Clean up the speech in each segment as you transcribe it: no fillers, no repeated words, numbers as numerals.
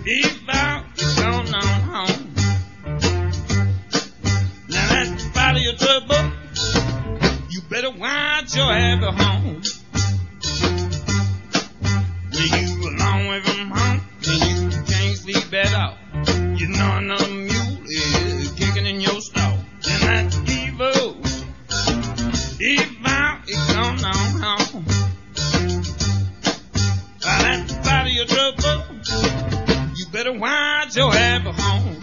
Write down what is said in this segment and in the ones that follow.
If out, you gone on home. Now that's part of your trouble. You better watch your habit home. When you a long way from home and you can't sleep at all, you know another mule is kicking in your stall. And that's evil. If out, it's gone on home. That's part of your trouble. You better watch your habit home.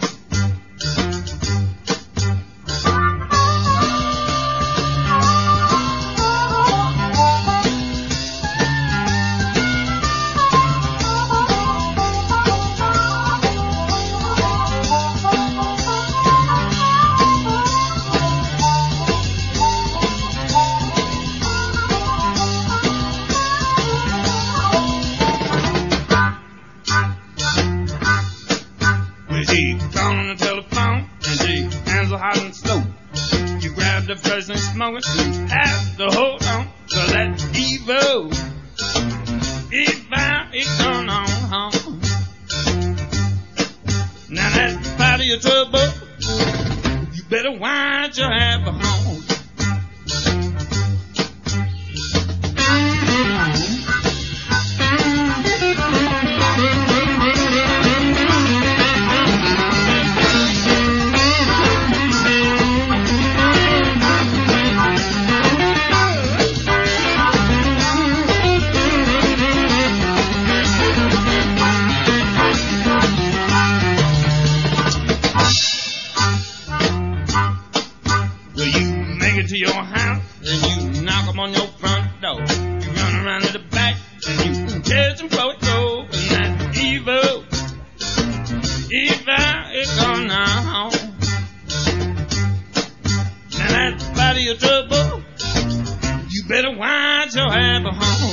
The person smoking, you have to hold on, cause that's evil. If it's gone on home. Now that's part of your trouble. You better watch your habit home. To your house and you knock them on your front door. You run around to the back and you catch them before it go. And that's evil. Evil is gone on home. Now that's part of your trouble. You better watch your habit home.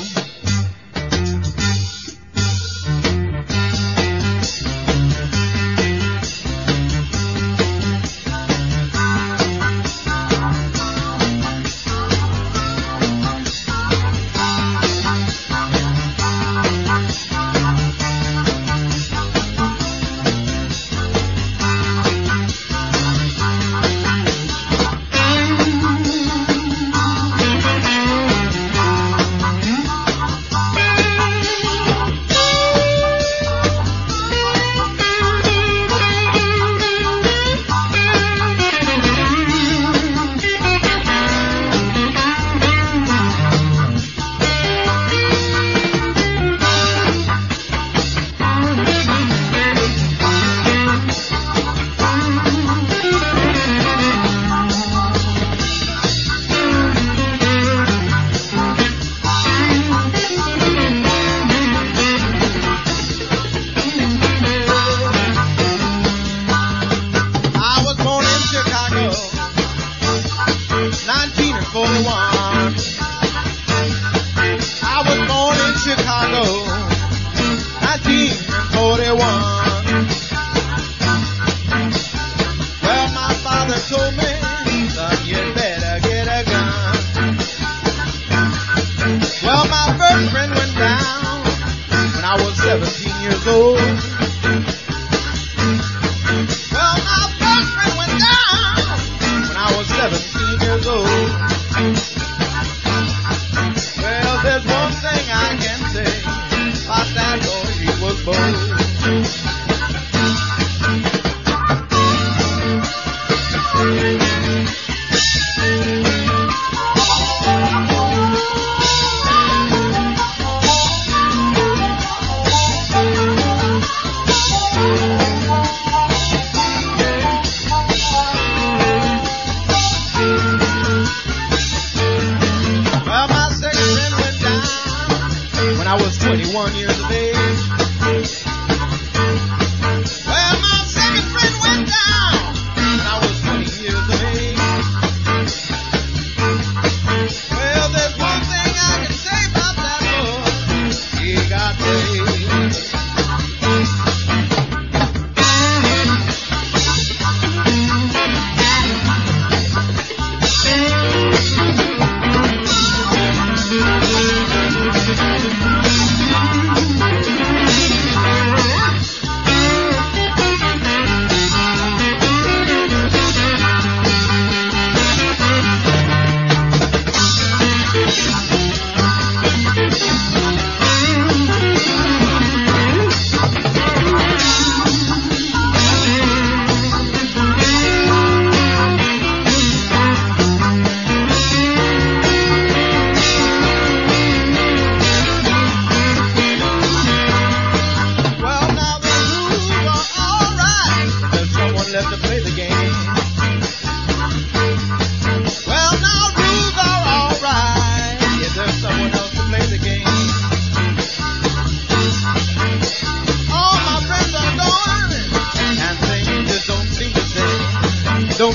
Boy, he was bold.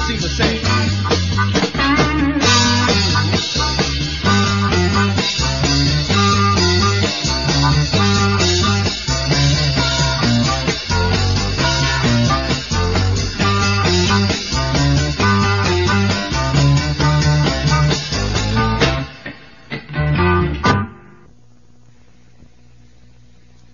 seem to say